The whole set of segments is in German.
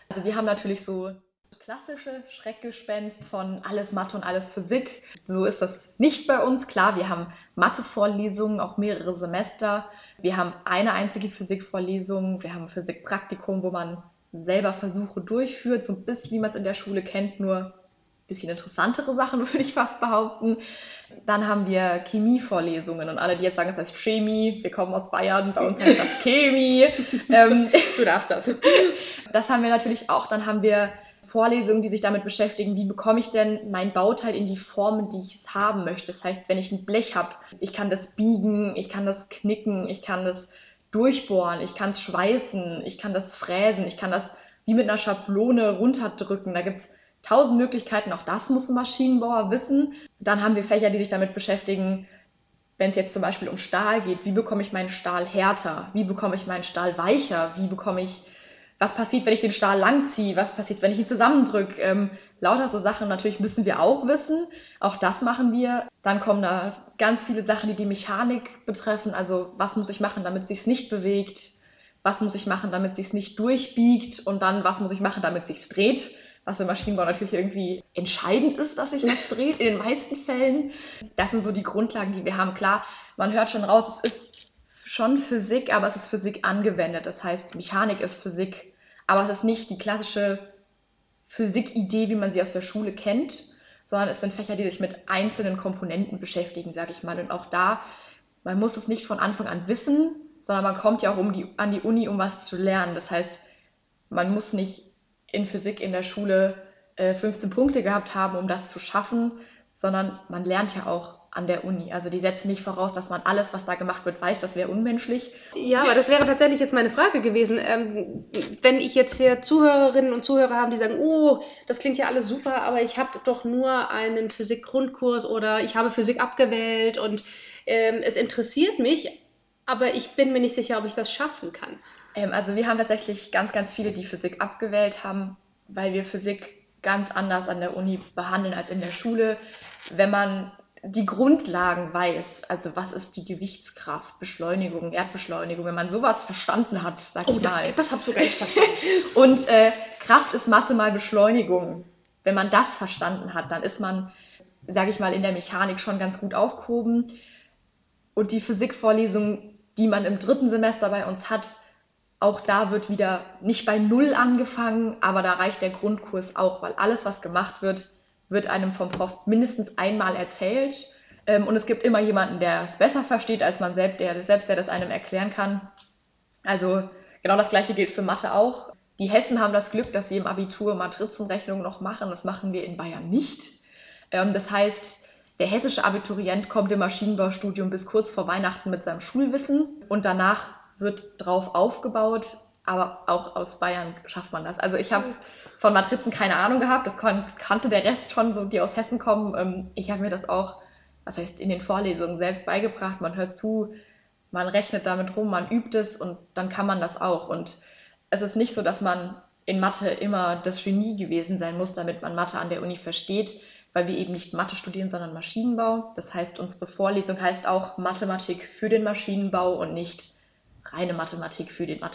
Also wir haben natürlich so klassische Schreckgespenst von alles Mathe und alles Physik. So ist das nicht bei uns. Klar, wir haben Mathe-Vorlesungen, auch mehrere Semester. Wir haben eine einzige Physikvorlesung. Wir haben ein Physikpraktikum, wo man selber Versuche durchführt, so ein bisschen wie man es in der Schule kennt, nur ein bisschen interessantere Sachen, würde ich fast behaupten. Dann haben wir Chemievorlesungen und alle, die jetzt sagen, es heißt Chemie, wir kommen aus Bayern, bei uns heißt das Chemie. Du darfst das. Das haben wir natürlich auch. Dann haben wir Vorlesungen, die sich damit beschäftigen, wie bekomme ich denn mein Bauteil in die Form, die ich es haben möchte. Das heißt, wenn ich ein Blech habe, ich kann das biegen, ich kann das knicken, ich kann das durchbohren, ich kann es schweißen, ich kann das fräsen, ich kann das wie mit einer Schablone runterdrücken. Da gibt es 1000 Möglichkeiten, auch das muss ein Maschinenbauer wissen. Dann haben wir Fächer, die sich damit beschäftigen, wenn es jetzt zum Beispiel um Stahl geht, wie bekomme ich meinen Stahl härter, wie bekomme ich meinen Stahl weicher, was passiert, wenn ich den Stahl langziehe, was passiert, wenn ich ihn zusammendrücke. Lauter so Sachen natürlich müssen wir auch wissen, auch das machen wir. Dann kommen da ganz viele Sachen, die die Mechanik betreffen, also was muss ich machen, damit es sich nicht bewegt, was muss ich machen, damit es sich nicht durchbiegt und dann was muss ich machen, damit es sich dreht. Was im Maschinenbau natürlich irgendwie entscheidend ist, dass sich was dreht, in den meisten Fällen. Das sind so die Grundlagen, die wir haben. Klar, man hört schon raus, es ist schon Physik, aber es ist Physik angewendet. Das heißt, Mechanik ist Physik, aber es ist nicht die klassische Physikidee, wie man sie aus der Schule kennt, sondern es sind Fächer, die sich mit einzelnen Komponenten beschäftigen, sage ich mal. Und auch da, man muss es nicht von Anfang an wissen, sondern man kommt ja auch an die Uni, um was zu lernen. Das heißt, man muss nicht in Physik in der Schule 15 Punkte gehabt haben, um das zu schaffen, sondern man lernt ja auch an der Uni. Also die setzen nicht voraus, dass man alles, was da gemacht wird, weiß. Das wäre unmenschlich. Ja, aber das wäre tatsächlich jetzt meine Frage gewesen. Wenn ich jetzt hier Zuhörerinnen und Zuhörer habe, die sagen, oh, das klingt ja alles super, aber ich habe doch nur einen Physik-Grundkurs oder ich habe Physik abgewählt und es interessiert mich, aber ich bin mir nicht sicher, ob ich das schaffen kann. Also wir haben tatsächlich ganz, ganz viele, die Physik abgewählt haben, weil wir Physik ganz anders an der Uni behandeln als in der Schule. Wenn man die Grundlagen weiß, also was ist die Gewichtskraft, Beschleunigung, Erdbeschleunigung, wenn man sowas verstanden hat, sag ich mal. Das habe sogar ich verstanden. Und Kraft ist Masse mal Beschleunigung. Wenn man das verstanden hat, dann ist man, sag ich mal, in der Mechanik schon ganz gut aufgehoben. Und die Physikvorlesung, die man im 3. Semester bei uns hat, auch da wird wieder nicht bei Null angefangen, aber da reicht der Grundkurs auch, weil alles, was gemacht wird, wird einem vom Prof mindestens einmal erzählt. Und es gibt immer jemanden, der es besser versteht als man selbst, der das einem erklären kann. Also genau das Gleiche gilt für Mathe auch. Die Hessen haben das Glück, dass sie im Abitur Matrizenrechnung noch machen. Das machen wir in Bayern nicht. Das heißt, der hessische Abiturient kommt im Maschinenbaustudium bis kurz vor Weihnachten mit seinem Schulwissen und danach wird drauf aufgebaut, aber auch aus Bayern schafft man das. Also ich habe von Matrizen keine Ahnung gehabt, das kannte der Rest schon, so die aus Hessen kommen. Ich habe mir das auch, was heißt, in den Vorlesungen selbst beigebracht. Man hört zu, man rechnet damit rum, man übt es und dann kann man das auch. Und es ist nicht so, dass man in Mathe immer das Genie gewesen sein muss, damit man Mathe an der Uni versteht, weil wir eben nicht Mathe studieren, sondern Maschinenbau. Das heißt, unsere Vorlesung heißt auch Mathematik für den Maschinenbau und nicht reine Mathematik für den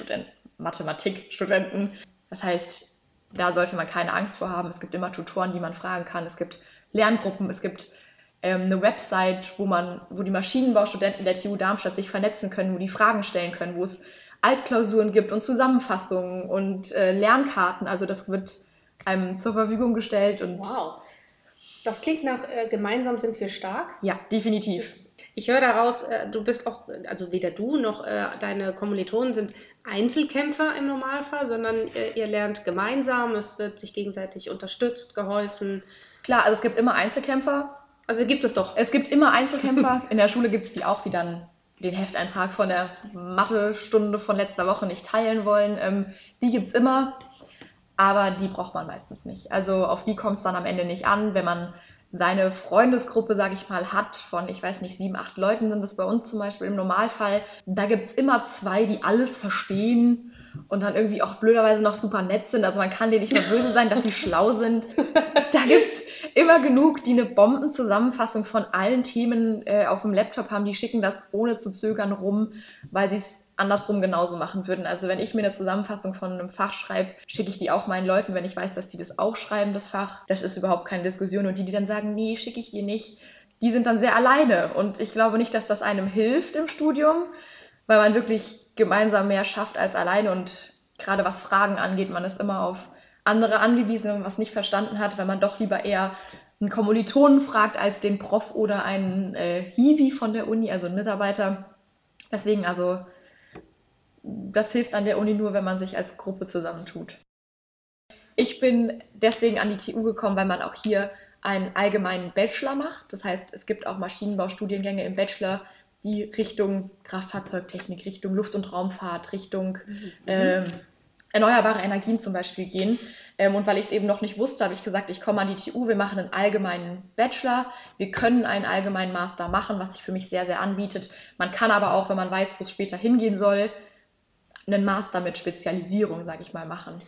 Mathematikstudenten. Das heißt, da sollte man keine Angst vor haben. Es gibt immer Tutoren, die man fragen kann. Es gibt Lerngruppen, es gibt eine Website, wo die Maschinenbaustudenten der TU Darmstadt sich vernetzen können, wo die Fragen stellen können, wo es Altklausuren gibt und Zusammenfassungen und Lernkarten. Also das wird einem zur Verfügung gestellt. Und wow, das klingt nach gemeinsam sind wir stark. Ja, definitiv. Ich höre daraus, du bist auch, also weder du noch deine Kommilitonen sind Einzelkämpfer im Normalfall, sondern ihr lernt gemeinsam, es wird sich gegenseitig unterstützt, geholfen. Klar, also es gibt immer Einzelkämpfer. Also gibt es doch. Es gibt immer Einzelkämpfer. In der Schule gibt es die auch, die dann den Hefteintrag von der Mathestunde von letzter Woche nicht teilen wollen. Die gibt es immer, aber die braucht man meistens nicht. Also auf die kommt es dann am Ende nicht an, wenn man seine Freundesgruppe, sage ich mal, hat von, ich weiß nicht, 7, 8 Leuten sind es bei uns zum Beispiel im Normalfall. Da gibt es immer 2, die alles verstehen und dann irgendwie auch blöderweise noch super nett sind. Also man kann denen nicht mehr böse sein, dass sie schlau sind. Da gibt es immer genug, die eine Bombenzusammenfassung von allen Themen auf dem Laptop haben. Die schicken das ohne zu zögern rum, weil sie es andersrum genauso machen würden. Also wenn ich mir eine Zusammenfassung von einem Fach schreibe, schicke ich die auch meinen Leuten, wenn ich weiß, dass die das auch schreiben, das Fach. Das ist überhaupt keine Diskussion. Und die, die dann sagen, nee, schicke ich dir nicht, die sind dann sehr alleine. Und ich glaube nicht, dass das einem hilft im Studium, weil man wirklich gemeinsam mehr schafft als alleine. Und gerade was Fragen angeht, man ist immer auf andere angewiesen, wenn man was nicht verstanden hat, weil man doch lieber eher einen Kommilitonen fragt als den Prof oder einen Hiwi von der Uni, also einen Mitarbeiter. Deswegen also, das hilft an der Uni nur, wenn man sich als Gruppe zusammentut. Ich bin deswegen an die TU gekommen, weil man auch hier einen allgemeinen Bachelor macht. Das heißt, es gibt auch Maschinenbaustudiengänge im Bachelor, die Richtung Kraftfahrzeugtechnik, Richtung Luft- und Raumfahrt, Richtung erneuerbare Energien zum Beispiel gehen. Und weil ich es eben noch nicht wusste, habe ich gesagt, ich komme an die TU, wir machen einen allgemeinen Bachelor, wir können einen allgemeinen Master machen, was sich für mich sehr, sehr anbietet. Man kann aber auch, wenn man weiß, wo es später hingehen soll, einen Master mit Spezialisierung, sage ich mal, machen.